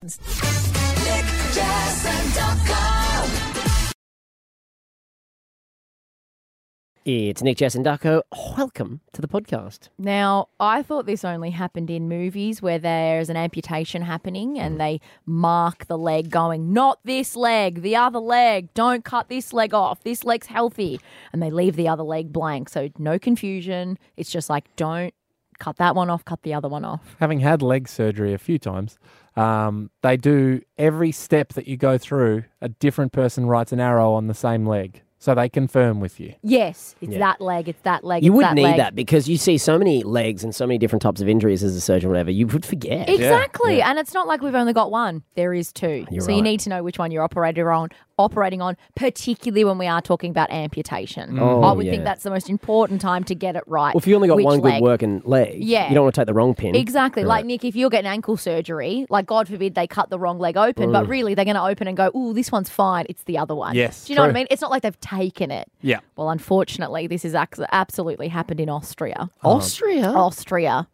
Nick, Jess, and Ducko. It's Nick, Jess and Ducko. Welcome to the podcast. Now, I thought this only happened in movies where there's an amputation happening and they mark the leg going, not this leg, the other leg, don't cut this leg off, this leg's healthy. And they leave the other leg blank. So no confusion. It's just like, don't cut that one off, cut the other one off. Having had leg surgery a few times, they do every step that you go through, a different person writes an arrow on the same leg. So they confirm with you. Yes, it's that leg, it's that leg, You it's would that need leg. that because you see so many legs and so many different types of injuries as a surgeon or whatever. You would forget. Exactly. And it's not like we've only got one. There is two. You're so you right. need to know which one you're operating on, particularly when we are talking about amputation. Oh, I would yeah. think that's the most important time to get it right. Well, if you only got Which one leg. good working leg, Yeah. you don't want to take the wrong pin. Exactly. Right. Like, Nick, if you're getting ankle surgery, like, God forbid they cut the wrong leg open, but really they're going to open and go, ooh, this one's fine. It's the other one. Yes, Do you know what I true. mean? It's not like they've taken it. Yeah. Well, unfortunately, this has absolutely happened in Austria. Austria? Austria.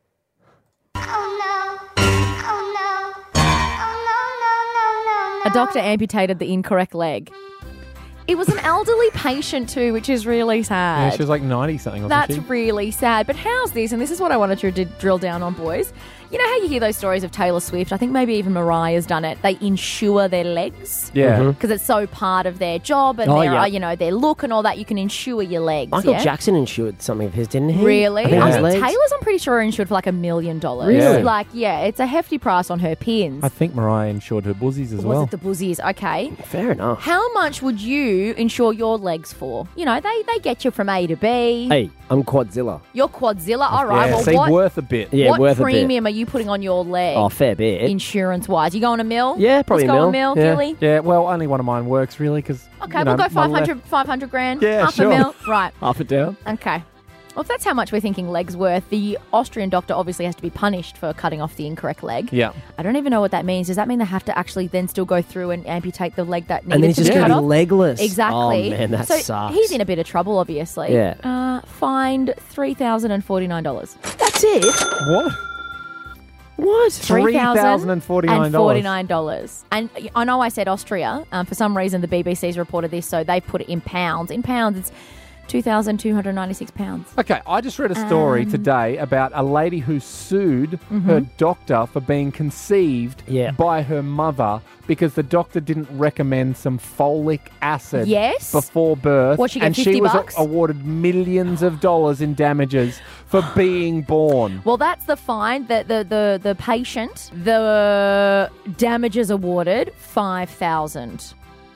A doctor amputated the incorrect leg. It was an elderly patient too, which is really sad. Yeah, she was like 90-something, wasn't That's she? really sad. But how's this? And this is what I wanted to drill down on, boys. You know how you hear those stories of Taylor Swift? I think maybe even Mariah's done it. They insure their legs Yeah. because it's so part of their job and Oh, their, yeah. their look and all that. You can insure your legs. Michael yeah? Jackson insured something of his, didn't he? Really? I think I his mean, legs. Taylor's, I'm pretty sure, are insured for like $1 million. Really? Like, yeah, it's a hefty price on her pins. I think Mariah insured her buzzies as Was well. it the buzzies? Okay. Fair enough. How much would you insure your legs for? You know, they get you from A to B. Hey, I'm Quadzilla. You're Quadzilla. All right. Yeah, Well, see, what, worth a bit. Yeah, what worth a bit. premium are you putting on your leg? Oh, fair bit. Insurance-wise. You going a mil? Yeah, probably Let's a go mil. a mil, Yeah. Gilly? Yeah, well, only one of mine works, really, because... Okay, we'll go 500 grand. Yeah, half sure. a mil. Right. Half it down. Okay. Well, if that's how much we're thinking leg's worth, the Austrian doctor obviously has to be punished for cutting off the incorrect leg. Yeah. I don't even know what that means. Does that mean they have to actually then still go through and amputate the leg that needed And then he's to just be going cut to be off? legless. Exactly. Oh, man, that so sucks. he's in a bit of trouble, obviously. Yeah. Fined $3,049. That's it? What? What? $3,049. And I know I said Austria. For some reason, the BBC's reported this, so they've put it in pounds. In pounds, it's £2,296. Okay, I just read a story today about a lady who sued her doctor for being conceived Yeah. by her mother because the doctor didn't recommend some folic acid Yes. before birth. What, she get and 50 she was bucks? awarded millions of dollars in damages for being born. Well, that's the fine. The patient, the damages awarded, $5,000.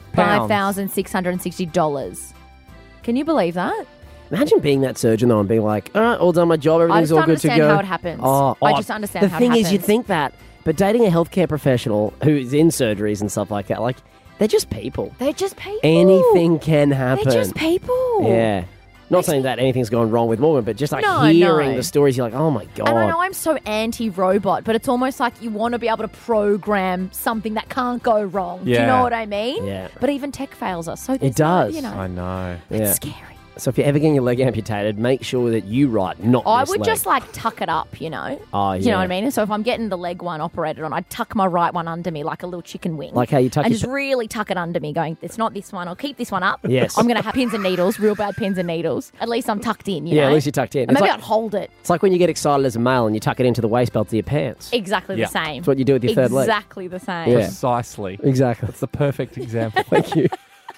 $5,660. Can you believe that? Imagine being that surgeon, though, and being like, all right, all done my job, everything's I all good just to understand go. how it happens. Oh, I just understand how it The thing is, you happens. think that, but dating a healthcare professional who's in surgeries and stuff like that, like, they're just people. They're just people. Anything can happen. They're just people. Yeah. Not saying that anything's gone wrong with Morgan, but just like No, hearing no. the stories, you're like, oh my God. And I know I'm so anti-robot, but it's almost like you want to be able to program something that can't go wrong. Do you Yeah. know what I mean? Yeah. But even tech fails us. So It there's does. No, you know, I know. Yeah. it's scary. So if you're ever getting your leg amputated, make sure that you write not I this would leg. just like tuck it up, you know. Oh, You know yeah. what I mean? So if I'm getting the leg one operated on, I'd tuck my right one under me like a little chicken wing. Like how you tuck and your just really tuck it under me, going, it's not this one. I'll keep this one up. Yes. I'm going to have pins and needles, real bad pins and needles. At least I'm tucked in, you know. Yeah, at least you're tucked in. And maybe It's I'd hold it. It's like when you get excited as a male and you tuck it into the waist belt of your pants. Exactly Yeah. the same. That's what you do with your third leg. Exactly the same. Yeah. Precisely. Exactly. That's the perfect example. Thank you.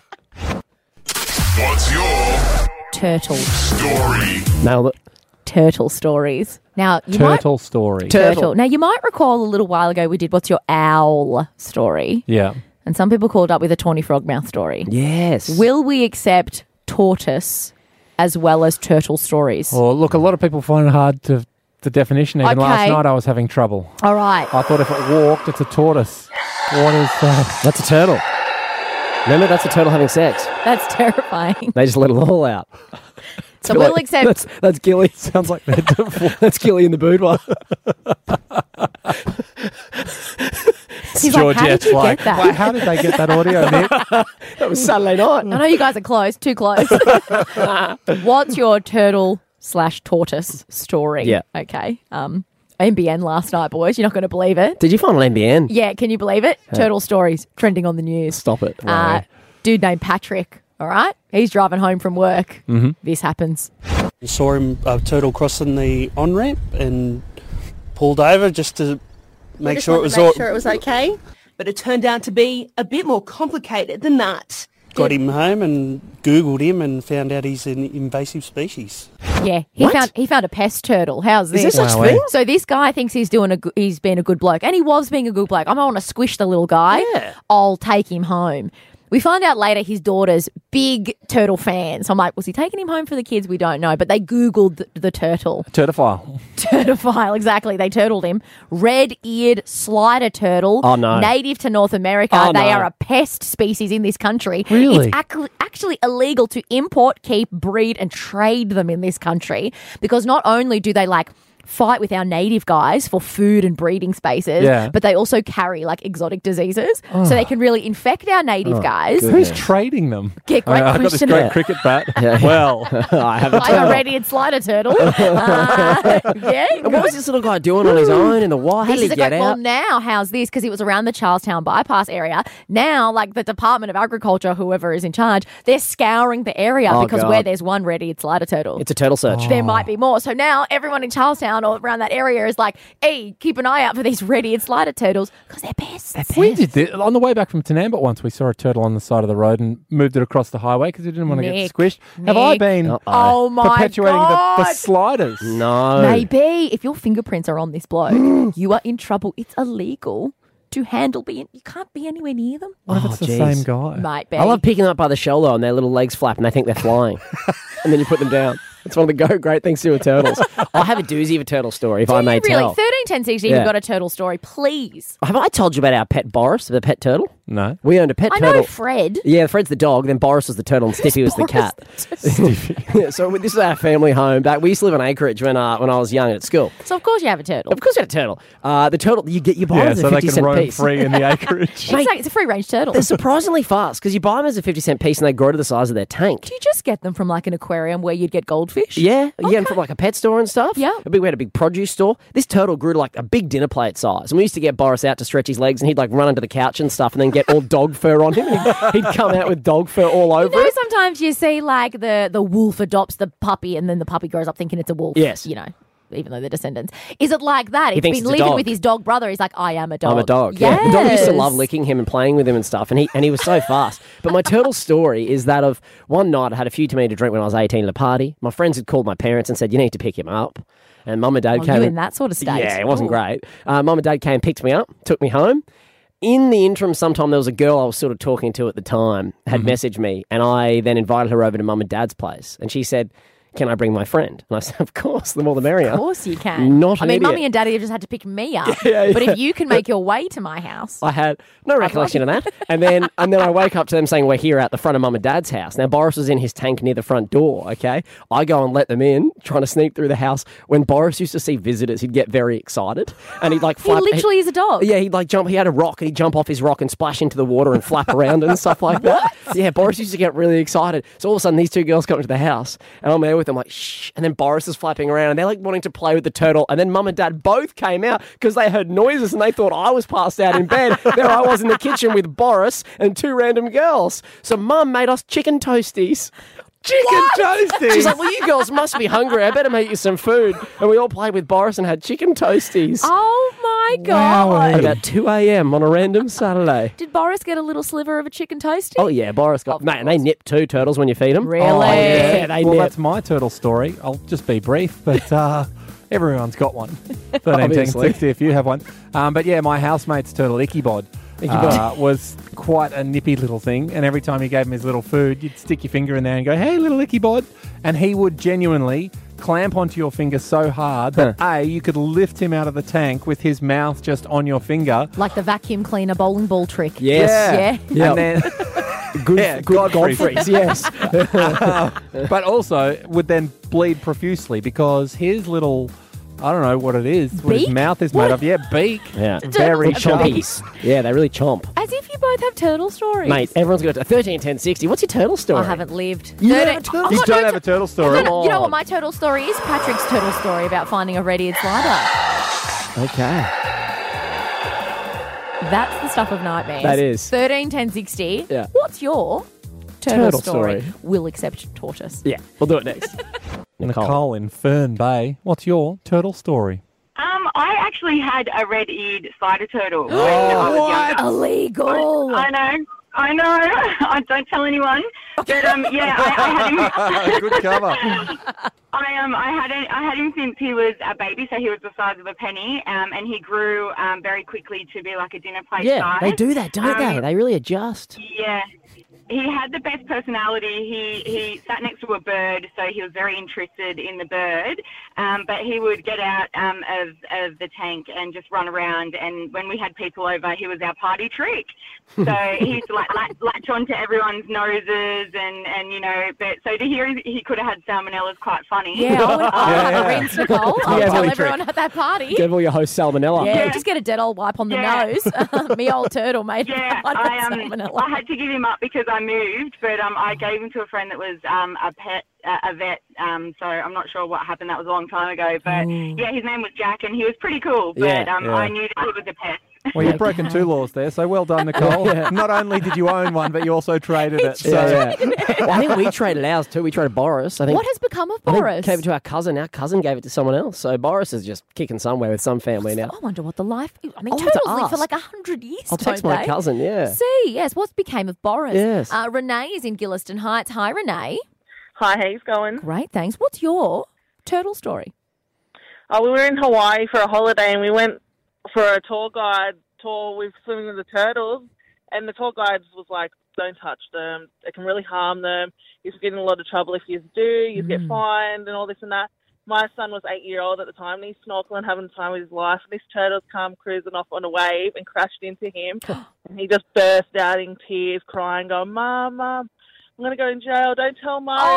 What's your Turtle. story? Nailed it. Turtle stories. Now, you Turtle story. Turtle. Now, you might recall a little while ago we did What's Your Owl story. Yeah. And some people called up with a tawny frogmouth story. Yes. Will we accept tortoise as well as turtle stories? Well, look, a lot of people find it hard to the definition. Even last Okay. night I was having trouble. All right. I thought if it walked, it's a tortoise. What is that? That's a turtle. Remember, that's a turtle having sex. That's terrifying. They just let it all out. So we'll accept... That's Gilly. Sounds like they're That's Gilly in the boudoir. He's like, how did you get that? Wait, how did they get that audio, Nick? That was Saturday night. I know you guys are close, too close. What's your turtle/tortoise story? Yeah. Okay. NBN last night, boys. You're not going to believe it. Did you find an NBN? Yeah, can you believe it? Turtle stories trending on the news. Stop it. Dude named Patrick, all right? He's driving home from work. Mm-hmm. This happens. I saw him, turtle crossing the on-ramp and pulled over just to make sure it was all... sure it was okay. But it turned out to be a bit more complicated than that. Got him home and Googled him and found out he's an invasive species. Yeah, he found a pest turtle. How's this? Is there such Wow, thing? So this guy thinks he's being a good bloke, and he was being a good bloke. I don't want to squish the little guy. Yeah. I'll take him home. We find out later his daughter's big turtle fan. So I'm like, was he taking him home for the kids? We don't know. But they Googled the turtle. Turtophile. Turtophile, exactly. They turtled him. Red-eared slider turtle. Oh, no. Native to North America. Oh, They no. are a pest species in this country. Really? It's actually illegal to import, keep, breed, and trade them in this country because not only do they fight with our native guys for food and breeding spaces, Yeah. but they also carry exotic diseases. So they can really infect our native guys. Who's trading them? Yeah, great I've got this question. great cricket bat. Well, I have a I'm a turtle. red-eared slider turtle. Yeah. And what was this little guy doing on his own in the wild? How did he get Well, out? now, how's this? Because it was around the Charlestown bypass area. Now, the Department of Agriculture, whoever is in charge, they're scouring the area Oh, because God. where there's one red-eared slider turtle, It's a turtle search. there might be more. So now everyone in Charlestown or around that area is like, hey, keep an eye out for these red-eared slider turtles because they're pests. we did this. On the way back from Tanambut once, we saw a turtle on the side of the road and moved it across the highway because we didn't want to get Nick, squished. Have I Nick. been Oh my perpetuating the God. sliders? No. Maybe if your fingerprints are on this bloke, you are in trouble. It's illegal to handle being. You can't be anywhere near them. What if it's the jeez. same guy? Might be. I love picking them up by the shoulder and their little legs flap and they think they're flying. And then you put them down. It's one of the great things to do with turtles. I have a doozy of a turtle story, if I may really? tell. 13, 10, 60, Yeah. you've got a turtle story, please. Have I told you about our pet Boris, the pet turtle? No. We owned a pet I turtle. know Fred. Yeah, Fred's the dog, then Boris was the turtle, and Stiffy was the cat. Yeah, so this is our family home. We used to live in Acreage when I was young at school. So of course you have a turtle. Of course, we had a turtle. The turtle you buy Yeah, them as a so they 50 can cent roam piece. free in the acreage. It's a free range turtle. They're Do surprisingly fast because you buy them as a 50 cent piece and they grow to the size of their tank. you just get them from an aquarium where you'd get goldfish? Yeah, you get them from a pet store and stuff. Yeah. We had a big produce store. This turtle grew to a big dinner plate size. And we used to get Boris out to stretch his legs and he'd run under the couch and stuff and then get all dog fur on him. And he'd come out with dog fur all over You know, it. sometimes you see the wolf adopts the puppy and then the puppy grows up thinking it's a wolf. Yes. You know, even though they're descendants. Is it like that? He's thinks been it's a living dog. with his dog brother. He's like, I am a dog. I'm a dog. Yes. Yeah. The dog used to love licking him and playing with him and stuff, and he was so fast. But my turtle story is that of one night I had a few too many to drink when I was 18 at a party. My friends had called my parents and said, you need to pick him up. And Mum and Dad Oh, came. you in that sort of state? Yeah, it wasn't Ooh. great. Mum and Dad came, picked me up, took me home. In the interim, sometime there was a girl I was sort of talking to at the time had messaged me, and I then invited her over to Mum and Dad's place, and she said, can I bring my friend? And I said, of course, the more the merrier. Of course you can. Not an I mean, idiot. Mummy and Daddy have just had to pick me up. Yeah, But yeah. if you can make your way to my house, I had no recollection of that. And then I wake up to them saying, we're here at the front of Mum and Dad's house. Now, Boris was in his tank near the front door, okay? I go and let them in, trying to sneak through the house. When Boris used to see visitors, he'd get very excited. And he'd he flap. literally is a dog. Yeah, he'd jump. He had a rock and he'd jump off his rock and splash into the water and flap around and stuff like that. Yeah, Boris used to get really excited. So all of a sudden, these two girls come into the house and I'm there with them shh. And then Boris is flapping around and they're wanting to play with the turtle. And then Mum and Dad both came out because they heard noises and they thought I was passed out in bed. There I was in the kitchen with Boris and two random girls. So Mum made us chicken toasties. Chicken toasties. She's like, well, you girls must be hungry. I better make you some food. And we all played with Boris and had chicken toasties. Oh my God. At about 2 a.m. on a random Saturday. Did Boris get a little sliver of a chicken toasty? Oh, yeah, Boris got... Mate, and they nip too, turtles, when you feed them. Really? Oh, yeah, they well, nip. that's my turtle story. I'll just be brief, but everyone's got one. 13, 10, Obviously. 60 if you have one. But yeah, my housemate's turtle, Ichabod, was quite a nippy little thing. And every time you gave him his little food, you'd stick your finger in there and go, hey, little Ichabod. And he would genuinely clamp onto your finger so hard that, A, you could lift him out of the tank with his mouth just on your finger. Like the vacuum cleaner bowling ball trick. Yes. Yeah. And then... Good, Yeah, good Godfrey's. Godfrey's, yes. but also would then bleed profusely because his little, I don't know what it is, what his Beak? mouth is made of. Yeah, beak. Yeah. Very Turtles sharp. have Chompies. Yeah, they really chomp. As if you both have turtle stories. Mate, everyone's got a 13, 10, 60. What's your turtle story? I haven't lived. You No, don't no, have a turtle? I've You got don't no have a turtle story. You know what my turtle story is? Patrick's turtle story about finding a red-eared slider. Okay. That's the stuff of nightmares. That is. 13 10 60. Yeah. What's your turtle, Turtle story. We'll accept tortoise. Yeah, we'll do it next. Nicole in Fern Bay. What's your turtle story? I actually had a red-eared spider turtle when I was younger. Illegal. I know. I don't tell anyone. But yeah, I had him. Good cover. I had him since he was a baby, so he was the size of a penny, and he grew very quickly to be like a dinner plate Yeah, size. they do that, don't they? They really adjust. Yeah. He had the best personality. He sat next to a bird, so he was very interested in the bird. But he would get out of the tank and just run around. And when we had people over, he was our party trick. So he used to latch onto everyone's noses, and you know. But so to hear he could have had salmonella is quite funny. Yeah, I'll have a rinse, Nicole. I'll Yeah, tell really everyone trick. at that party. Give all your host salmonella. Yeah, just get a dead old wipe on the Yeah. nose. Me old turtle, mate. Yeah, I had to give him up because I moved, but I gave him to a friend that was a vet. So I'm not sure what happened. That was a long time ago. But yeah, his name was Jack, and he was pretty cool. But Yeah, I knew that he was a pet. Well, you've broken two laws there, so well done, Nicole. Not only did you own one, but you also traded it. So Yeah. Well, I think we traded ours too. We traded Boris. I think. What has become of I think Boris? gave it to our cousin. Our cousin gave it to someone else. So Boris is just kicking somewhere with some family now. I wonder what the life. I mean, I'll have to turtles live for ask. like 100 years. I'll text don't my they? cousin. Yeah. See, yes. What became of Boris? Yes. Renee is in Gilliston Heights. Hi, Renee. Hi, how's it going? Great, thanks. What's your turtle story? Oh, we were in Hawaii for a holiday and we went for a tour guide tour with swimming with the turtles, and the tour guide was like, don't touch them. It can really harm them. You get in a lot of trouble if you do. You get fined and all this and that. My son was 8-year-old at the time, and he's snorkeling, having the time of his life, and these turtles come cruising off on a wave and crashed into him. And he just burst out in tears, crying, going, Mum, I'm going to go in jail. Don't tell Mario.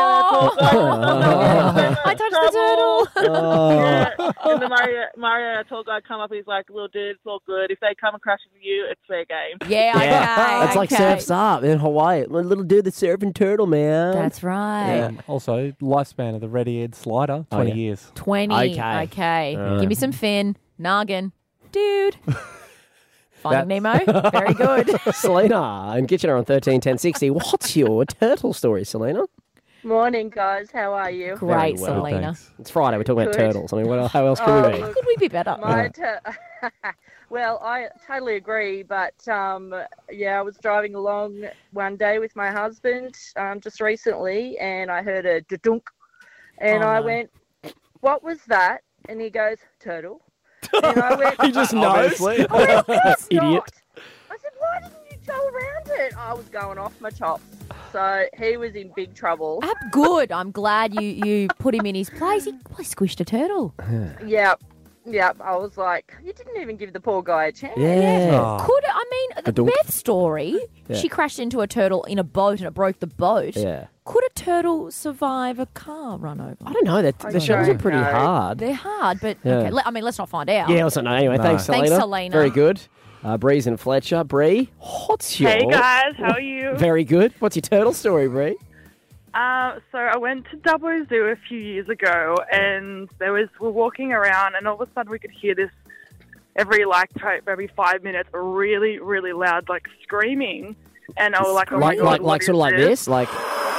I touched the turtle. Yeah. And the Mario tour guide come up. He's like, little dude, it's all good. If they come and crash into you, it's fair game. Yeah, okay. That's like okay. surfs up in Hawaii. Little dude that's surfing turtle, man. That's right. also, lifespan of the red-eared slider, 20 years. 20. Okay. Okay. Give me some fin. Noggin. Dude. Finding Nemo. Very good. Selena in Kitchener on 13 10 60. What's your turtle story, Selena? Morning, guys. How are you? Great, well, Selena. Thanks. It's Friday. We're talking about Good. turtles. I mean, how else can we be? How could we be better? Well, I totally agree, but I was driving along one day with my husband just recently, and I heard a dunk, and I went, "What was that?" And he goes, "Turtle." And I went, He just knows. I went, "It's Idiot. not." I said, "Why didn't you go around it?" I was going off my top, so he was in big trouble. Good. I'm glad you put him in his place. He probably squished a turtle. Yep. I was like, you didn't even give the poor guy a chance. Yeah. Could dunk. Beth's story? Yeah. She crashed into a turtle in a boat and it broke the boat. Yeah. Could a turtle survive a car run over? I don't know. The shells are pretty know. hard. They're hard, but Yeah. okay. Let's not find out. Yeah, also no. Anyway, No. thanks, Selena. Thanks, Selena. Very good. Bree's and Fletcher. Bree, what's your... Hey guys, how are you? Very good. What's your turtle story, Bree? So I went to Dubbo Zoo a few years ago, and we're walking around, and all of a sudden we could hear this every maybe 5 minutes, really, really loud screaming, and I was like, oh my God, what sort of is like this, like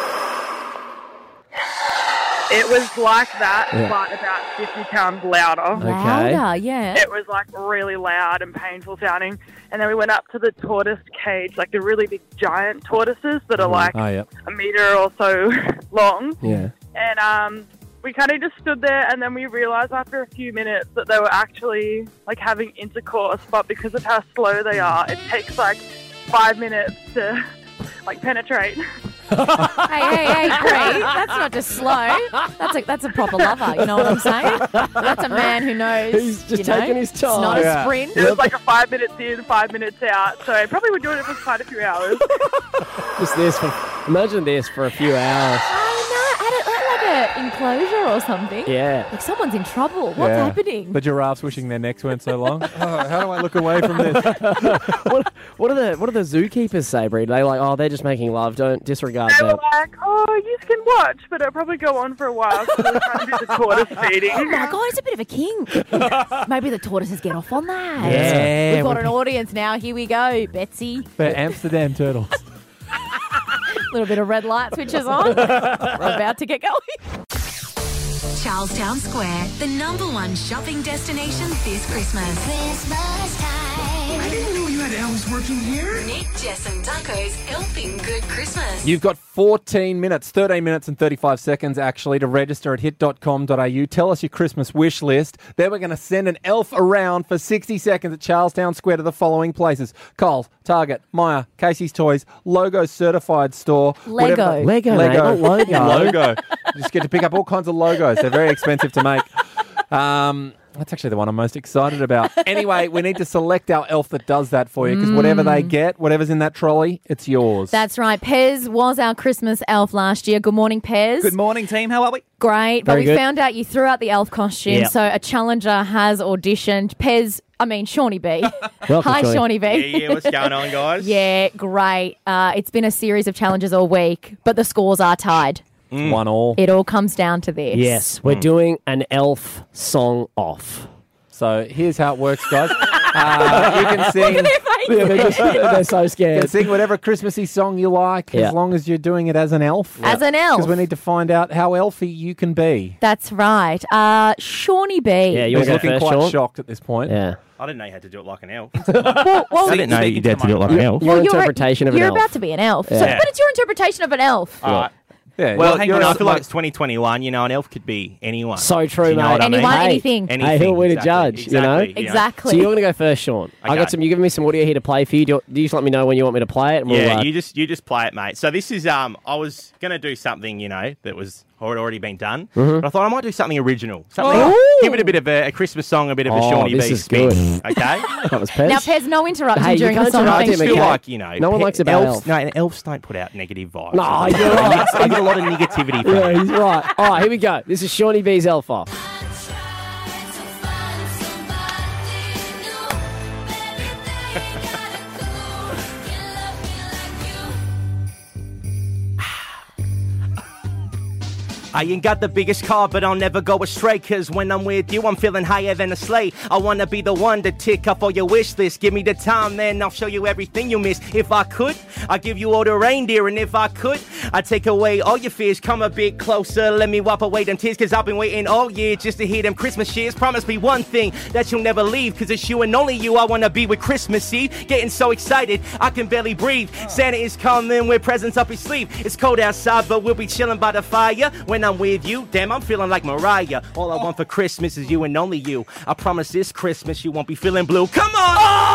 It was like that, Yeah. but about 50 times louder. Louder, yeah. It was really loud and painful sounding. And then we went up to the tortoise cage, the really big giant tortoises that are Oh, yeah. a meter or so long. yeah. And we kind of just stood there, and then we realised after a few minutes that they were actually having intercourse, but because of how slow they are, it takes 5 minutes to penetrate. Hey, Bree, that's not just slow. That's a proper lover. You know what I'm saying? That's a man who knows. He's just taking his It's not time. a sprint. It was a 5 minutes in, 5 minutes out. So I probably would do it for quite a few hours. Just imagine this for a few hours. At an enclosure or something. Yeah. Someone's in trouble. What's Yeah. happening? The giraffes wishing their necks weren't so long. Oh, how do I look away from this? What do the zookeepers say, Bree? They're they're just making love. Don't disregard They were that. like, oh, you can watch, but it'll probably go on for a while because we're trying to do the tortoise feeding. Oh my God, it's a bit of a kink. Maybe the tortoises get off on that. Yeah. We've got an audience now. Here we go, Betsy. They're Amsterdam turtles. A little bit of red light switches on. We're about to get going. Charlestown Square, the #1 shopping destination this Christmas. Christmas time. I didn't know you had elves working here. Nick, Jess and Ducko's Elfing Good Christmas. You've got 13 minutes and 35 seconds actually to register at hit.com.au. Tell us your Christmas wish list. Then we're going to send an elf around for 60 seconds at Charlestown Square to the following places: Coles, Target, Myer, Casey's Toys, Logo Certified Store. Lego. Lego, mate, not logo. Logo. You just get to pick up all kinds of logos. They're very expensive to make. That's actually the one I'm most excited about. Anyway, we need to select our elf that does that for you, because whatever they get, whatever's in that trolley, it's yours. That's right. Pez was our Christmas elf last year. Good morning, Pez. Good morning, team. How are we? Great. But Very we good. found out you threw out the elf costume, Yeah. so a challenger has auditioned. Shawnee B. Welcome, Hi, Shawnee. Shawnee B. Yeah, what's going on, guys? Yeah, great. It's been a series of challenges all week, but the scores are tied. 1-1. It all comes down to this. Yes, we're doing an elf song off. So here's how it works, guys. You can sing. Yeah, they're so You scared. can sing whatever Christmassy song you like, Yeah. as long as you're doing it as an elf. As an elf. Because we need to find out how elfy you can be. That's right. Shawnee B. Yeah, you He's want to go looking first, quite Sean? shocked at this point. Yeah. I didn't know you had to do it like an elf. Well, I didn't know you had to do it like an elf. Your you're interpretation of an You're elf. about to be an elf. Yeah. So, but it's your interpretation of an elf. All right. Yeah, Well, you're- hang on. you're I feel like like- it's 2021. You know, an elf could be anyone. So true, Do you know mate. what I mean? Anyone, Hey, anything. Anything, who are we to exactly, judge, you know? exactly, Exactly. So you're going to go first, Sean. I Okay. got some. You giving me some audio here to play for you. Do you just let me know when you want me to play it? And we'll, Yeah, you just play it, mate. So this is I was gonna do something, that was had already been done, but I thought I might do something original, something give it a bit of a Christmas song, a bit of a Oh, Shawnee this B is spin. good. Okay, That was Pez. Now, Pez, no interruption Hey, you during the can't song. interrupt I him, just okay? feel like No one likes about elves. elf. No, and elves don't put out negative vibes. No, you're right. I get a lot of negativity from Yeah, it. he's right. All right, here we go. This is Shawnee B's elf off. I ain't got the biggest car, but I'll never go astray. Cause when I'm with you, I'm feeling higher than a sleigh. I wanna be the one to tick off all your wish list. Give me the time, then I'll show you everything you miss. If I could, I'd give you all the reindeer. And if I could, I'd take away all your fears. Come a bit closer, let me wipe away them tears. Cause I've been waiting all year just to hear them Christmas cheers. Promise me one thing, that you'll never leave. Cause it's you and only you I wanna be with Christmas Eve. Getting so excited, I can barely breathe. Santa is coming with presents up his sleeve. It's cold outside, but we'll be chilling by the fire. When I'm with you, damn, I'm feeling like Mariah. All I want for Christmas is you and only you. I promise this Christmas you won't be feeling blue. Come on!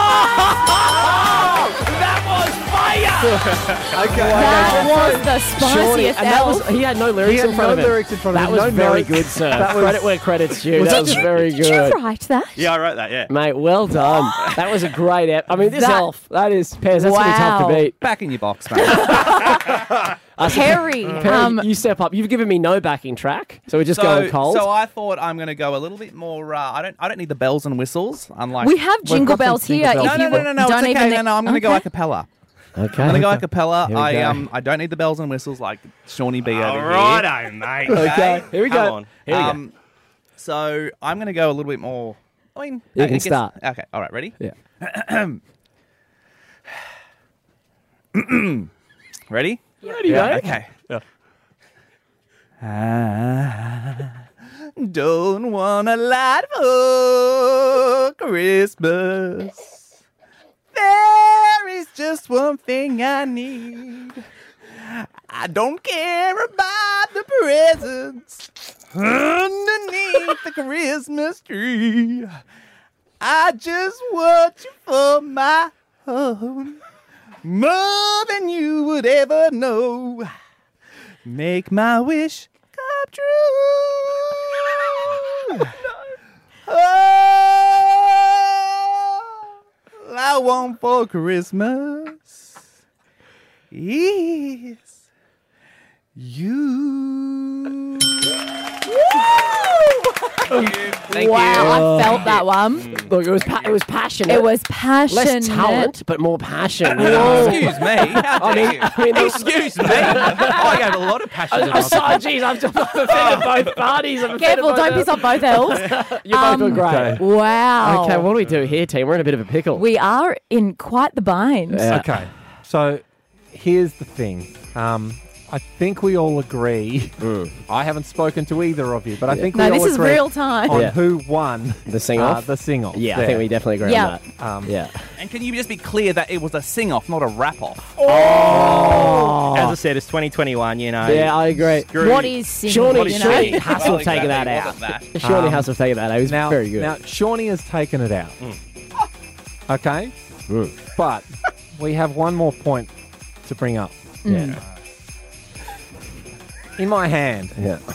That was fire! Okay. That was the Shawnee, spiciest and that elf. was he had no lyrics He had in front no of him. lyrics in front of that him, was no very notes. good, sir. That was- Credit where credit's due. That was very Did you good. write that? Yeah, I wrote that, yeah. Mate, well done. That was a great ep. I mean, this That- elf, that is, Pez, that's going to be tough to Wow. beat. Back in your box, mate. Perry. Perry, you step up. You've given me no backing track, so we're just going cold. So I thought I'm going to go a little bit more. I don't need the bells and whistles. Unlike We have We've jingle got some bells here. jingle bells. If no, you no, no, no. don't It's okay. even No, I'm going to go a Okay. cappella. Okay. I'm going to go a cappella. Here we go. I don't need the bells and whistles like Shawnee B over All here. righto, mate. Okay, here we Come go. on. Here we go. So I'm going to go a little bit more. I mean, You I can guess- start. Okay. All right. Ready? Yeah. Ready? Ready, mate? Okay. I don't want a lot for Christmas. There is just one thing I need. I don't care about the presents underneath the Christmas tree. I just want you for my own, more than you would ever know. Make my wish come true. All I want for Christmas is you. Thank Wow, I felt that one. Look, it was passionate. It was passionate. Less talent, but more passion. Excuse me. Excuse me. I gave a lot of passion. I'm sorry, geez, I've offended both parties. Careful, don't piss off both elves. You both were great. Wow. Okay, what do we do here, team? We're in a bit of a pickle. We are in quite the bind. Yeah. Okay, so here's the thing. I think we all agree. I haven't spoken to either of you, but I think we all this is agree real time. on who won The sing-off? The sing-off. Yeah, I think we definitely agree Yeah. on that. Yeah. And can you just be clear that it was a sing-off, not a rap-off? As I said, it's 2021, you know. Yeah, I agree. What is singing? Shawnee you know? Shawnee has to Well, have taken that exactly, out. wasn't that? Shawnee has to have taken that out. It was Now, very good. Now, Shawnee has taken it out. Okay? But we have one more point to bring up. Yeah. In my hand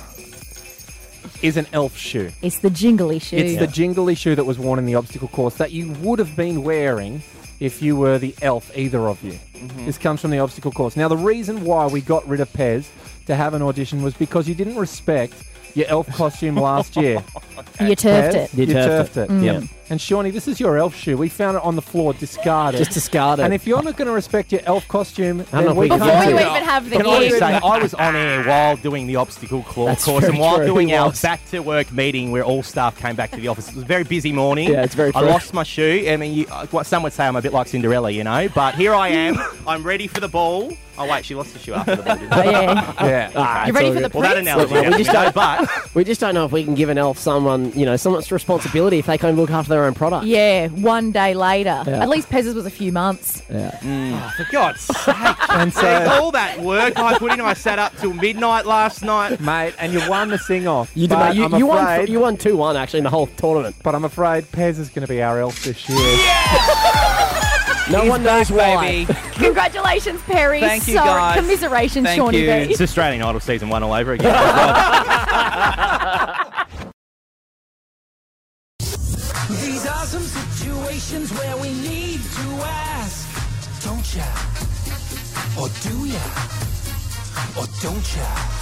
is an elf shoe. It's the jingly shoe. It's the jingly shoe that was worn in the obstacle course that you would have been wearing if you were the elf, either of you. This comes from the obstacle course. Now, the reason why we got rid of Pez to have an audition was because you didn't respect your elf costume last year. You turfed Pez, it. You You turfed turfed it. it. Yeah. And Shawnee, this is your elf shoe. We found it on the floor, discarded. Just discarded. And if you're not going to respect your elf costume, I don't know then if we we can Before can't you do even it. have the Can I just gift. say, I was on air while doing the obstacle That's course, very and while true, doing he our was. back-to-work meeting where all staff came back to the office, it was a very busy morning. Yeah, it's very I true. lost my shoe. I mean, what some would say I'm a bit like Cinderella, you know, but here I am. I'm ready for the ball. Oh, wait, she lost the shoe after the ball, didn't she? Yeah. Yeah. Ah, You it's ready all for the good. Well, that prince? analogy Well, we has just to be don't- no, but We just don't know if we can give an elf someone's responsibility if they can't look after their own product. Yeah, one day later. Yeah. At least Pez's was a few months. Yeah. for God's sake. And so, All that work I put in, I sat up till midnight last night. mate, and you won the sing-off. You, did, But mate, you, I'm you won. afraid- You won 2-1 actually in the whole tournament. But I'm afraid Pez is going to be our elf this year. No one knows why. Baby. Congratulations, Perry. Thank you, so, guys. commiserations, Thank Shawnee you. B. It's Australian Idol season 1 all over again. These are some situations where we need to ask, don't ya? Or do ya? Or don't ya?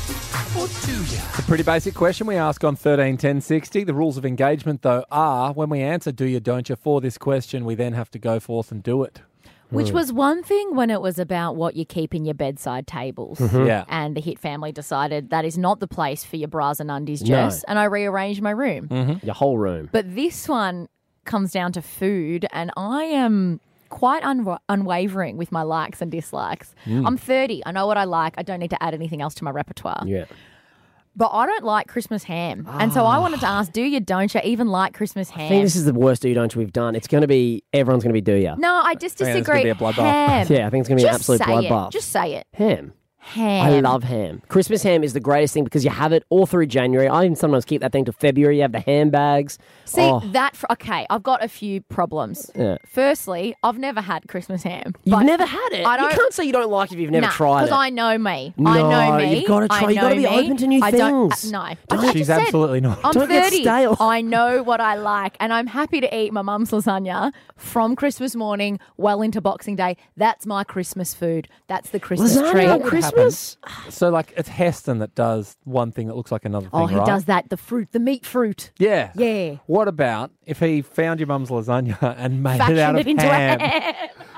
Or do ya? It's a pretty basic question we ask on 131060. The rules of engagement, though, are when we answer do you, don't you for this question, we then have to go forth and do it. Which was one thing when it was about what you keep in your bedside tables. Yeah. And the Hit family decided that is not the place for your bras and undies, No. Jess. And I rearranged my room. Your whole room. But this one comes down to food, and I am quite unwavering with my likes and dislikes. I'm 30. I know what I like. I don't need to add anything else to my repertoire. Yeah. But I don't like Christmas ham. And so I wanted to ask, do you, don't you even like Christmas ham? I think this is the worst do you don't you we've done. It's going to be everyone's going to be do ya. No, I just I think it's gonna disagree. be a bloodbath. Ham. Yeah, I think it's going to be an Just absolute say bloodbath. it. Just say it. Ham. Ham. I love ham. Christmas ham is the greatest thing because you have it all through January. I even sometimes keep that thing till February. You have the ham bags. See, Oh, okay, I've got a few problems. yeah. Firstly, I've never had Christmas ham. You've but never had it. I don't, You can't say you don't like it if you've never tried it. because I know me. No, I know me. you've gotta try. I You've gotta know be me. open to new I don't, things. no. I Don't- just She's said, absolutely not. I'm Don't get 30. stale. I know what I like, and I'm happy to eat my mum's lasagna from Christmas morning well into Boxing Day. That's my Christmas food. That's the Christmas Lasagna treat. on Christmas? So, like, it's Heston that does one thing that looks like another thing, Oh, he right? does that. The meat fruit. Yeah. Yeah. What about if he found your mum's lasagna and made it Fashion out of it into ham? a ham.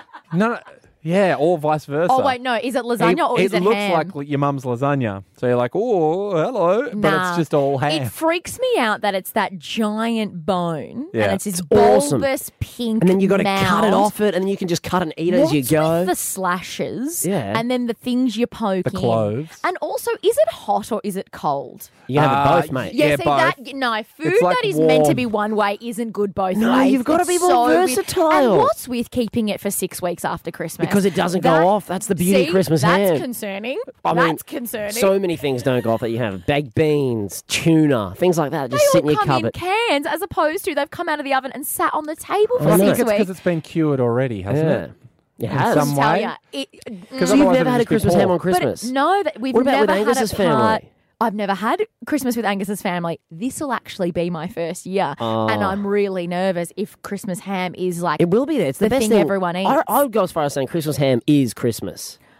No, yeah, or vice versa. Oh, wait, no. Is it lasagna or is it looks ham? like your mum's lasagna. So you're like, oh, hello. But Nah. it's just all ham. It freaks me out that it's that giant bone Yeah. and it's this It's awesome. bulbous pink And then you got to cut it mound. off it, and then you can just cut and eat it as you What's go. with the slashes? Yeah. And then the things you poke The in. cloves. And also, is it hot or is it cold? You can have it both, mate. Yeah, Yeah, see both. that no food It's like that is meant to warm. be one way isn't good both No, ways. you've gotta It's be more so weird. versatile. And what's with keeping it for 6 weeks after Christmas? Because it doesn't go That- off. That's the beauty of See, Christmas that's ham. concerning. I mean, That's concerning. So many things don't go off that you have. Baked beans, tuna, things like that. they Just sit all in your come in cupboard. cans as opposed to they've come out of the oven and sat on the table I for know. I 6 think it's because weeks. it's been cured already, hasn't Yeah. it? It In has. some Tell way. ya, Because So you've otherwise never it'd had a just be Christmas pork. ham on But Christmas? no, that we've What about never with had Angus's a part. family? I've never had Christmas with Angus's family. This will actually be my first year, and I'm really nervous if Christmas ham is like It will be there. It's the, the best thing thing everyone eats. I would go as far as saying Christmas ham is Christmas.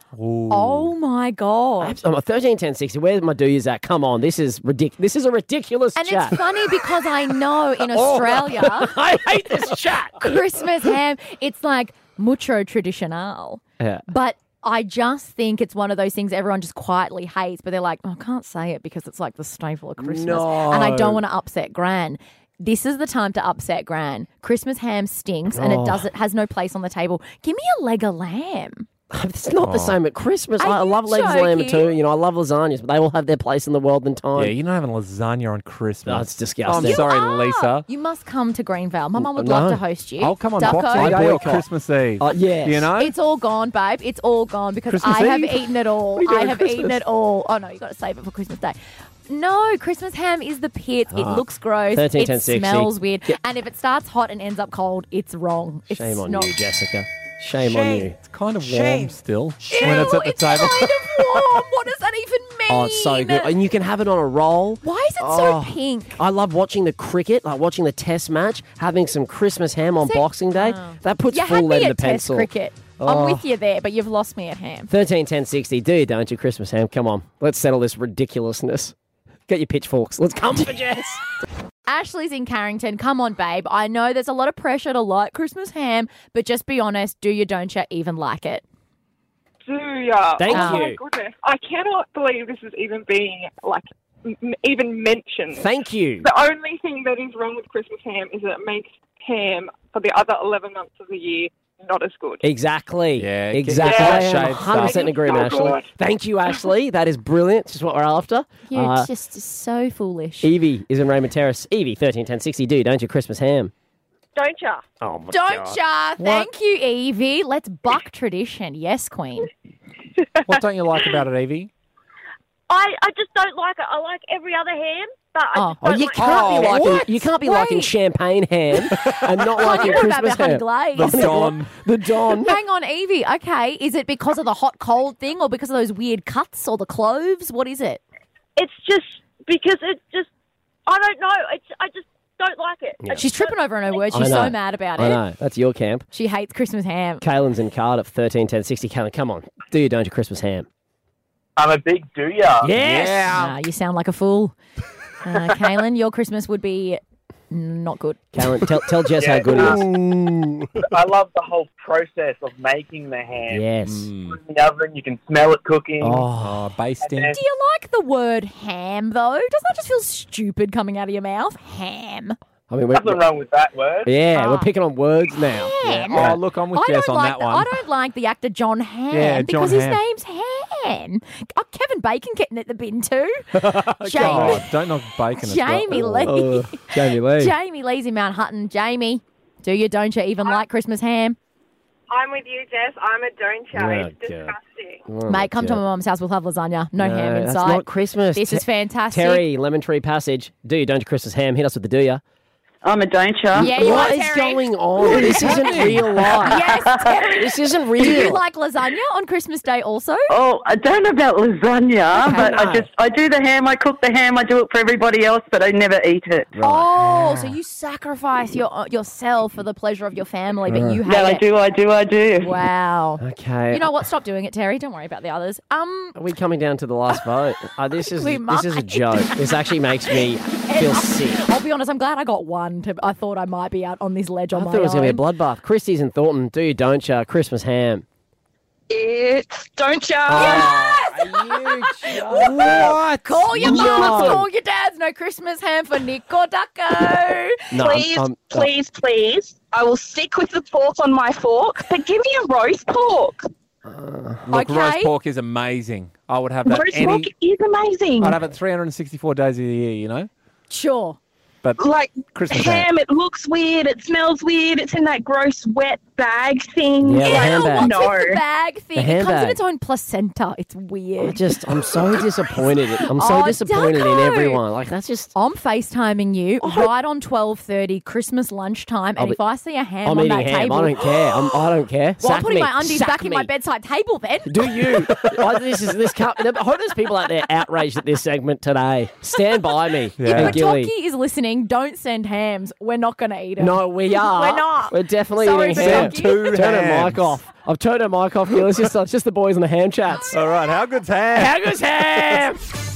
Oh my God. I'm a 13, 10, 60. Where's my do-yous at? Come on. This is ridiculous. This is a ridiculous And chat. it's funny because I know in Oh, Australia, I hate this chat. Christmas ham, it's like mucho tradicional. Yeah. But I just think it's one of those things everyone just quietly hates, but they're like, I can't say it because it's like the staple of Christmas. No. And I don't want to upset Gran. This is the time to upset Gran. Christmas ham stinks and it has no place on the table. Give me a leg of lamb. It's not the same at Christmas. Are I you love legs of lamb joking? too. You know, I love lasagnas, but they all have their place in the world and time. Yeah, you're not having lasagna on Christmas. Oh, it's disgusting. I'm sorry, Lisa. You must come to Greenvale. My mum would No. love to host you. I'll come on Ducko. Boxing Day or Christmas Eve. Yes. You know? It's all gone, babe. It's all gone because Christmas I have Eve? eaten it all. What are you doing I at have Christmas? eaten it all. Oh, no, you got to save it for Christmas Day. No, Christmas ham is the pits. It looks gross. 13, it 10, 60. smells weird. Yeah. And if it starts hot and ends up cold, it's wrong. It's Shame on not. you, Jessica. Shame on you. It's kind of warm still when Ew, it's at the it's table. kind of warm. What does that even mean? Oh, it's so good. And you can have it on a roll. Why is it Oh, so pink? I love watching the cricket, like watching the test match, having some Christmas ham on Boxing Day. That puts You full had lead me in the at Test pencil. cricket. Oh. I'm with you there, but you've lost me at ham. 13, 10, 60. Do you, don't you, Christmas ham? Come on. Let's settle this ridiculousness. Get your pitchforks. Let's come for Jess. Ashley's in Carrington. Come on, babe. I know there's a lot of pressure to like Christmas ham, but just be honest. Do you, don't you even like it? Do ya? Thank oh my you. goodness. I cannot believe this is even being, like, even mentioned. Thank you. The only thing that is wrong with Christmas ham is that it makes ham for the other 11 months of the year not as good. Exactly. Yeah, exactly. get I am shaved 100% stuff. agreement, So Ashley. good. Thank you, Ashley. That is brilliant. Just what we're after. You're just so foolish. Evie is in Raymond Terrace. Evie, 13, 10, 60. Do, don't you, Christmas ham? Don't ya? Oh, my Don't God. ya? Thank you, Evie. Let's buck tradition. Yes, Queen. What don't you like about it, Evie? I just don't like it. I like every other ham, but I just Oh, don't you like can't be liking what? you can't be liking Wait. champagne ham and not liking What about Christmas the honey ham. glaze? The Don. The Don. Hang on, Evie. Okay, is it because of the hot cold thing or because of those weird cuts or the cloves? What is it? It's just because it just, I don't know. I just don't like it. Yeah. She's tripping over her words. I She's know. so mad about I it. know. That's your camp. She hates Christmas ham. Kaylin's in Cardiff, 13, 10, 60. Kaylin, come on. Do you, don't you, Christmas ham? I'm a big do-ya. Yes! You sound like a fool. Kaylin, your Christmas would be not good. Kaylin, tell Jess how good it is. I love the whole process of making the ham. Yes. Put it in the oven, you can smell it cooking. Oh, basting. And Do you like the word ham, though? Doesn't that just feel stupid coming out of your mouth? Ham. I mean, Nothing wrong with that word. yeah, we're picking on words now. Ham. Oh, look, I'm with I Jess don't on like that one. I don't like the actor John Ham Yeah, John because his Hamm. name's Ham. Oh, Kevin Bacon getting at the bin too. God, don't knock bacon. as well. Jamie Lee. Jamie Lee. Jamie Lee's in Mount Hutton. Jamie, do you, don't you even like Christmas ham? I'm with you, Jess. I'm a don't ya. Oh, It's God. disgusting. Oh, Mate, come to God. my mum's house. We'll have lasagna. No ham inside. That's not Christmas. This is fantastic. Terry, Lemon Tree Passage. Do you, don't you, Christmas ham? Hit us with the do ya. I'm a don't ya. Yeah, you What are, is Terry. going on? This isn't real life. Yes, Terry. This isn't real. Do you like lasagna on Christmas Day also? Oh, I don't know about lasagna, Okay. but No. I do the ham, I cook the ham, I do it for everybody else, but I never eat it. Oh, so you sacrifice yourself for the pleasure of your family, but you hate Yeah, it. I do. Wow. Okay. You know what? Stop doing it, Terry. Don't worry about the others. Are we coming down to the last vote? This is We this is a might. joke. This actually makes me feel sick. I'll be honest, I'm glad I got one. I thought I might be out on this ledge on I my thought it was own. going to be a bloodbath. Christie's in Thornton. Do you, don't you? Christmas ham. It's don't ya? What? Call your No. mums, call your dads. No Christmas ham for Nick or Ducko. No, Please, I'm- please. I will stick with the pork on my fork, but give me a roast pork. Look, Okay. roast pork is amazing. I would have that Roast pork is amazing. I'd have it 364 days of the year, you know? Sure. But Like Christmas ham, it looks weird, it smells weird, it's in that gross wet bag thing. Yeah, the Like, handbag. no. What's with the bag thing? The It comes in handbag. its own placenta. It's weird. I'm so disappointed. I'm so Oh, disappointed in Ducko. everyone. Like, that's just. I'm FaceTiming you right on 12:30 Christmas lunchtime, and I'll be- if I see a ham I'm on eating that ham. table, I don't care. I don't care. well, I'm Sack putting me. my undies Sack back in me. my bedside table then. Do you? This can't. I hope there's people out there outraged at this segment today. Stand by me. If and Gilly. Patoki is listening, don't send hams. We're not going to eat them. No, we are. We're not. We're definitely Sorry, eating Patoki. ham. Two Turn the hams. mic off. I've turned our mic off, Gil. It's just the boys on the ham chats. All right, how good's ham? How good's ham?